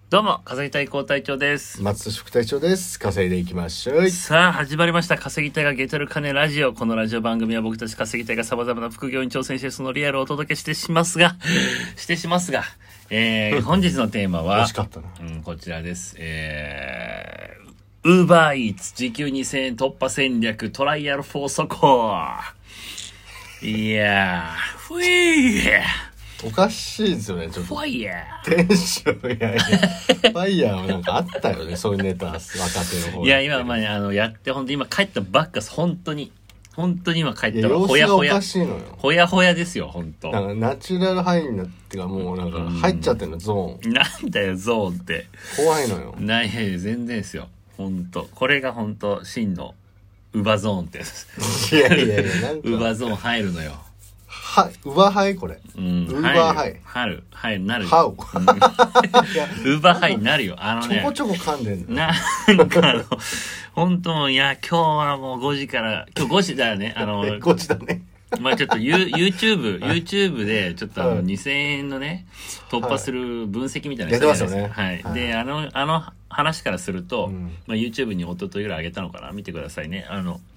どうも、稼ぎたい高隊長です。 松副隊長です。稼いでいきましょう。 さあ、始まりました。稼ぎたいがゲテる金ラジオ。このラジオ番組は僕たち稼ぎたいが様々な副業に挑戦してそのリアルをお届けしてしますが、本日のテーマは、 美味しかったな。 こちらです。Uber Eats 時給2000円突破戦略トライアルフォー速報。いやー、ふいー。 おかしいですよね、ちょっと。 ファイヤテンション、ファイヤーはなんかあったよね、そういうネタ、若手の方。 いや、今、やって、本当今帰ったばっか本当に今帰ったばほやほや。おかしいのよ。 ほやほやですよ、本当。 なんかナチュラルハイになってか、もうなんか入っちゃってんの、ゾーン。 なんだよ、ゾーンって。 怖いのよ。 ない、全然ですよ。本当これが本当真のウバゾーンってやつ。 いや、なんか。 ウバゾーン入るのよ。 ウバハイこれ。ウーバーハイ。 なる。 ハウ。 ウーバーハイになるよ。 ちょこちょこ噛んでんの。 なんか本当いや、今日はもう5時から、今日5時だよね。 5時だね。 まあちょっとYouTube でちょっと2000円のね、突破する分析みたいなやってますよね。 はい。で、話からすると、YouTube に一昨日ぐらい上げたのかな見てくださいね。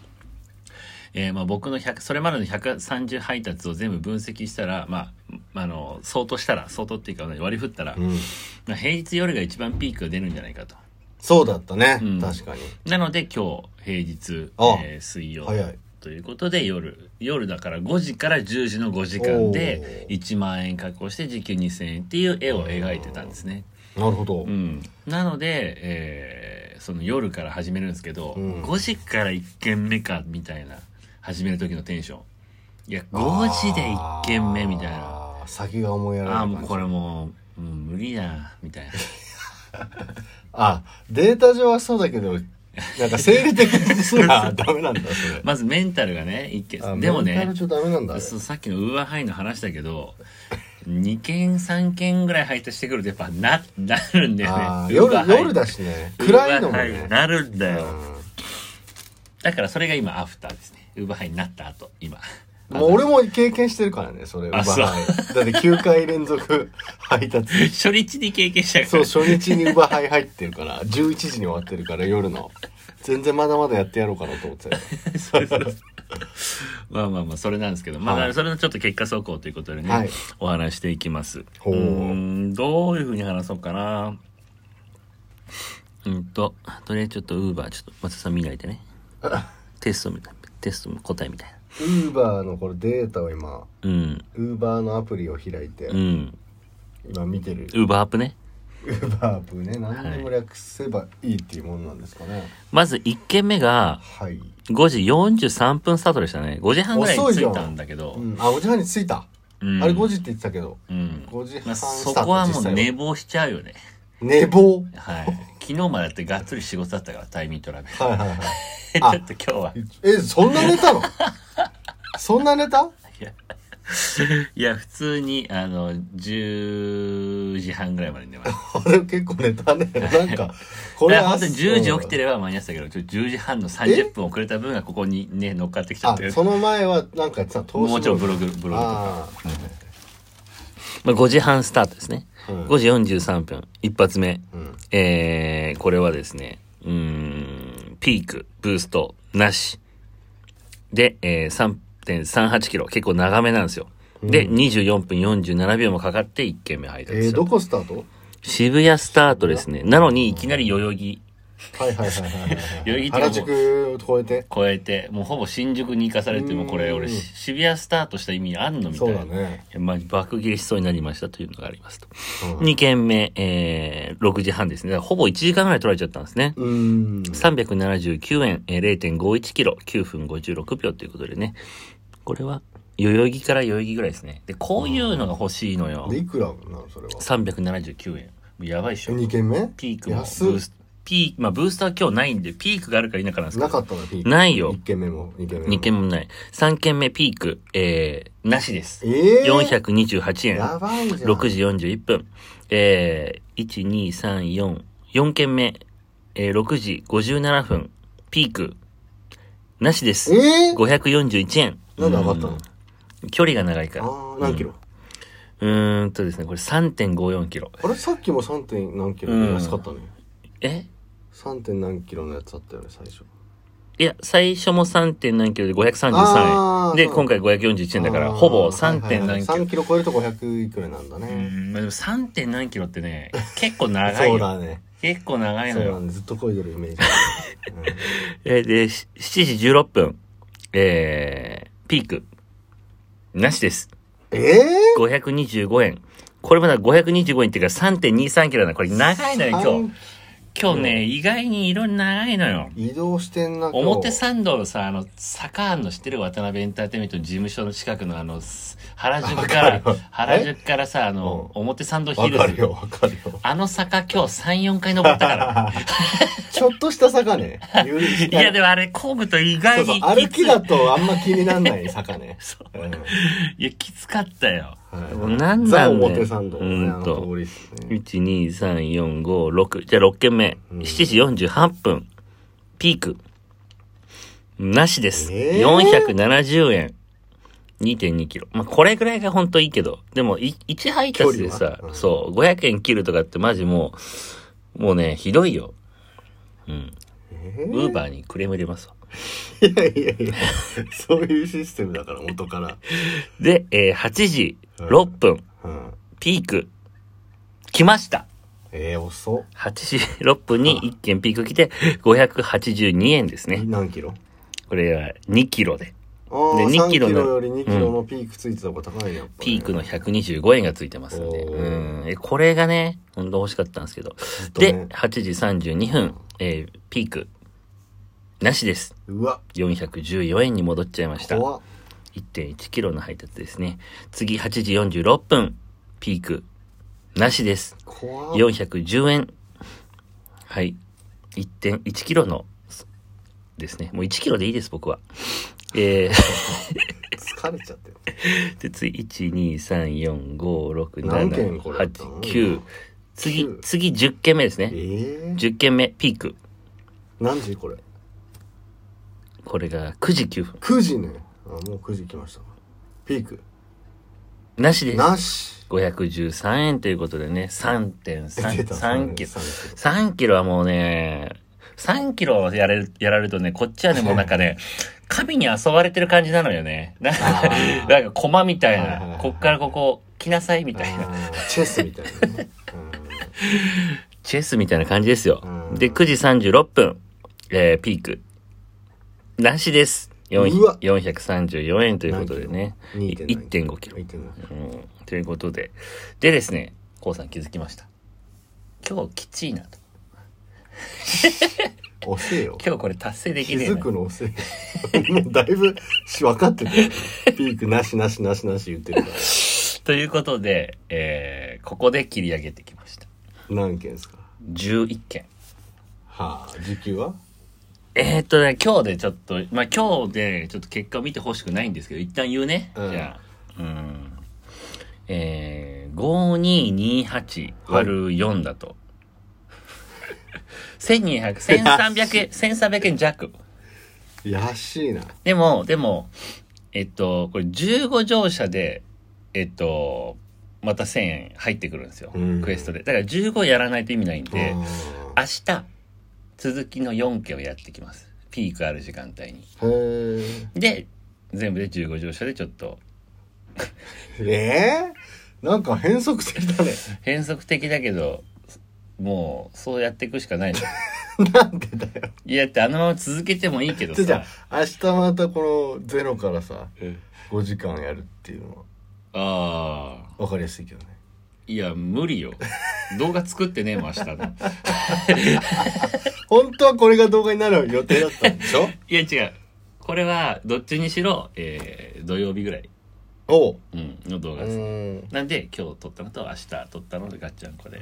僕のそれまでの130配達を全部分析したら、相当っていうか、割り振ったら、平日夜が一番ピークが出るんじゃないかと。 そうだったね。確かに。 なので今日、平日、水曜。 早い。 ということで夜だから5時から10時の5時間で1万円確保して時給2000円っていう絵を描いてたんですね。 なるほど。 なので、その夜から始めるんですけど、5時から1軒目かみたいな始める時のテンション。いや、5時で1軒目みたいな。 先が思いやられる感じ。 もうこれもう無理だみたいな。データ上はそうだけど、なんか生理的にすらダメなんだ、それ。 まずメンタルがね、でもね、 メンタル上ダメなんだ。 さっきのウーバーハイの話だけど、2件3件ぐらい配達してくるとやっぱなるんだよね。 夜だしね。暗いのもね。 なるんだよ。だからそれが今アフターですね。ウーバーハイになった後、今。 もう俺も経験してるからね、それ。ウーバーハイ。だって9回連続配達。 初日に経験したから。 そう、初日にウーバーハイ入ってるから、11時に終わってるから夜の。全然まだまだやってやろうかなと思ってたよ。 そう。それなんですけど、それのちょっと結果速報ということでね、お話していきます。どういう風に話そうかな。とりあえずちょっとウーバー、ちょっと松田さん見ないでね。テストの答えみたいな。 ウーバーのこれデータを今、ウーバーのアプリを開いて、今見てる。 ウーバーアップね。 ウーバーアップね、何でも略せばいいっていうものなんですかね。 まず1件目が、5時43分スタートでしたね。5時半ぐらいに着いたんだけど。 5時半に着いた。あれ5時って言ってたけど、5時半スタート。 そこはもう寝坊しちゃうよね。 寝坊？ はい。昨日までやってがっつり仕事だったから、タイミングトラベル。ちょっと今日は。 そんな寝たの？そんな寝た？ いや、普通に、10時半ぐらいまで寝ました。 結構寝たね。なんか、これは。本当に10時起きてれば間に合ってたけど、10時半の30分遅れた分がここにね、乗っかってきちゃってる。 その前はなんかさ、 もちろんブログとか。5時半スタートですね。5時43分、一発目。これはですね、ピーク、ブースト、なし。で、3.38 キロ。結構長めなんですよ。で、24分47秒もかかって1軒目配達した。 どこスタート？ 渋谷スタートですね。なのに、いきなり代々木。 代々木原宿を越えて、もうほぼ新宿に行かされても、これ俺、渋谷スタートした意味あんのみたいな。 そうだね。 爆切れしそうになりましたというのがありますと。2軒目、6時半ですね。ほぼ1時間ぐらい取られちゃったんですね。379円、0.51 キロ、9分56秒ということでね。これは、代々木から代々木ぐらいですね。で、こういうのが欲しいのよ。 で、いくらなのそれは。 379円。やばいっしょ。 2軒目？ ピークもブースト。ブースター今日ないんで、ピークがあるか否かなんですけど。 なかったの、ピーク。 ないよ。 1軒目も、2軒目も。 2軒目もない。3軒目ピーク、なしです。428円。 やばいじゃん。 6時41分。1、2、3、4。4軒目、6時57分。ピーク。なしです。541円。 なんで上がったの？ 距離が長いから。 何キロ？ ですね、これ 3.54 キロ。 あれさっきも 3. 点何キロで安かったね。3. 点何キロのやつあったよね、最初。 いや、最初も 3. 点何キロで533円。で、今回541円だから、ほぼ 3. 点何キロ。 3キロ超えると500いくらなんだね。 まあ、でも 3. 点何キロってね、結構長いよ。 そうだね。 結構長いのよ。 そうなんで、ずっと漕いでるイメージ。 で、7時16分、ピーク、なしです。525円。これまだ525円っていうか 3.23 キロな。これ長いのよ、今日。今日ね、意外に色長いのよ。 移動してんな、 表参道のさ、坂あんの知ってる？渡辺エンターテインメントの事務所の近くの原宿からさ、表参道ヒルズ。 わかるよ。 あの坂今日3、4回登ったから。 ちょっとした坂ね。 いや、でもあれ、工具と意外に。 そう歩きだとあんま気になんない坂ね。 そう。いや、きつかったよ。 なんなんだザ表参道ね。 1、2、3、4、5、6。じゃあ6軒目。7時48分。ピーク。なしです。470円。2.2 キロ。まあ、これぐらいが本当いいけど。でも、1配達でさ、そう、500円切るとかってマジもうね、ひどいよ。ウーバーにクレーム入れますわ。 いや、そういうシステムだから、元から。 で、8時6分。ピーク。来ました。 遅っ。 8時6分に1件ピーク来て、582円ですね。 何キロ？ これは2キロで。 で、2キロより2キロのピークついてた方が高いね、やっぱ、 ピークの125円がついてますんで。これがね、ほんと欲しかったんですけど。で、8時32分、ピーク。なしです。 うわ。 414円に戻っちゃいました。 怖っ。 1.1 キロの配達ですね。次、8時46分、ピーク。なしです。410円。はい。1.1 キロの、ですね。もう1キロでいいです、僕は。 疲れちゃってる。 で、次、1、2、3、4、5、6、7、 何件これ 8、9。次10件目ですね。10件目、ピーク。 何時これ？ これが9時9分。 9時ね。もう9時来ました。ピーク。 なしです。 なし。 513円ということでね、3.3 キロ。3キロはもうね、3キロやられるとね、こっちはね、もうなんかね、神に遊ばれてる感じなのよね。なんか駒みたいな。こっからここ来なさいみたいな。 チェスみたいなね。 チェスみたいな感じですよ。で、9時36分、ピーク。なしです。434円ということでね。1.5 キロ。ということで。でですね、コウさん気づきました。今日きついなと。 遅えよ。 今日これ達成できねえな。 気づくの遅えよ。もうだいぶ分かってる。ピークなし言ってるから。 ということで、ここで切り上げてきました。 何件ですか ？11件。 はあ、時給は？ 今日でちょっと、まあ、今日でちょっと結果を見てほしくないんですけど、一旦言うね。じゃあ、5228割る4だと。1300円弱。 安いな。 でも、これ15乗車で、また1000円入ってくるんですよ。クエストで。だから15やらないと意味ないんで、明日、続きの4件をやってきます。ピークある時間帯に。で、全部で15乗車でちょっと。 なんか変則的だね。 変則的だけど、もう、そうやっていくしかないの。 なんでだよ。 いや、ってあのまま続けてもいいけどさ。 じゃあ、明日またこのゼロからさ、5時間やるっていうのは。わかりやすいけどね。 いや、無理よ。動画作ってねえもん、明日の。 本当はこれが動画になる予定だったんでしょ？ いや、違う。これは、どっちにしろ、土曜日ぐらい。の動画です。なんで、今日撮ったのと明日撮ったのでガッチャンコで。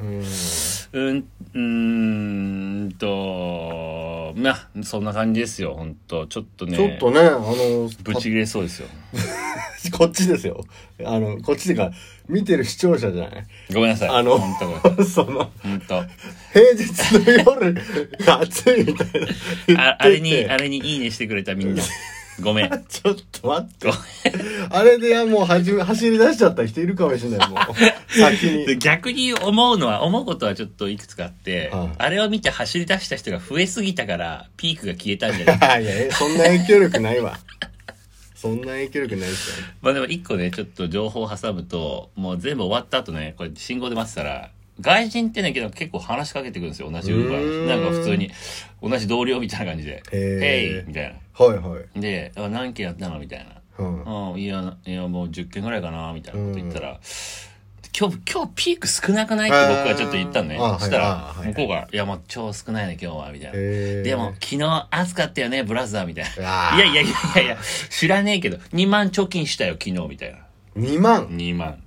まあ、そんな感じですよ、ほんと。ちょっとね、ぶち切れそうですよ。 こっちですよ。こっちでか、見てる視聴者じゃない？ ごめんなさい。 ほんと。平日の夜が暑いみたいな。 あれにいいねしてくれたみんな。 ごめん。 ちょっと待って。あれでもう走り出しちゃった人いるかもしれない、もう。先に。 逆に思うことはちょっといくつかあって、あれを見て走り出した人が増えすぎたから、ピークが消えたんじゃない？ いや、そんな影響力ないわ。そんな影響力ないですよ。 まあでも一個ね、ちょっと情報を挟むと、もう全部終わった後ね、これ信号で待ってたら、外人ってね、結構話しかけてくるんですよ、同じウーバー。なんか普通に、同じ同僚みたいな感じで、ヘイみたいな。 はいはい。 で、何件やったのみたいな。いや、もう10件ぐらいかなみたいなこと言ったら、今日ピーク少なくないって僕はちょっと言ったのね。そしたら、向こうが、いやもう超少ないね今日は、みたいな。でも昨日暑かったよね、ブラザー、みたいな。いや、知らねえけど、2万貯金したよ、昨日、みたいな。 2万 ?2 万。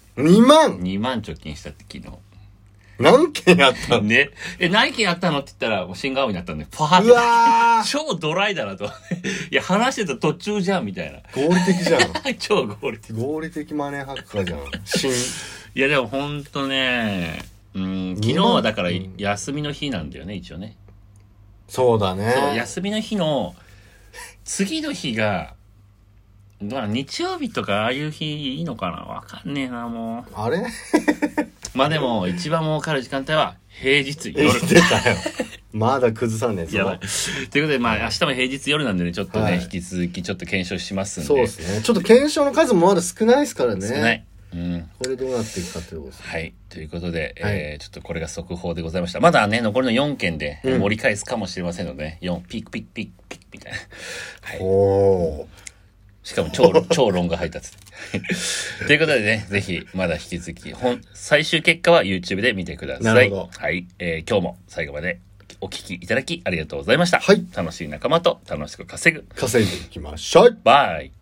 2 万貯金したって昨日。 何件やったのね。何件やったのって言ったら、もう新顔になったんで、パーって。 うわ超ドライだなと。いや、話してた途中じゃん、みたいな。 合理的じゃん。 超合理的。 合理的マネーハッカーじゃん。 いや、でもほんとね、昨日はだから休みの日なんだよね、一応ね。 そうだね。 そう、休みの日の、次の日が、日曜日とかああいう日いいのかな、わかんねえな、もう。 あれまあでも、一番儲かる時間帯は平日夜。 出たよ。まだ崩さんねえぞ。 やばい。ということで、まあ明日も平日夜なんでね、ちょっとね、引き続きちょっと検証しますんで。 そうですね。ちょっと検証の数もまだ少ないですからね。 少ない。 これどうなっていくかということですね。 はい。ということで、ちょっとこれが速報でございました。まだね、残りの4件で盛り返すかもしれませんので、ピックピックピックピックみたいな。はい。 おー。 しかも超ロング配達。ということでね、ぜひ、まだ引き続き、最終結果は YouTube で見てください。 なるほど。 はい。今日も最後までお聞きいただきありがとうございました。 はい。 楽しい仲間と楽しく稼いでいきましょう。 バイ。